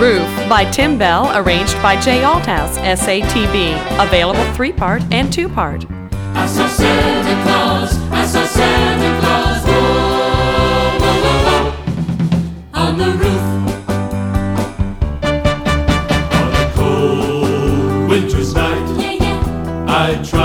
Roof by Tim Bell, arranged by Jay Althouse, SATB. Available 3-part and 2-part. I saw Santa Claus, I saw Santa Claus, whoa, whoa, whoa, whoa, on the roof. On a cold winter's night, I tried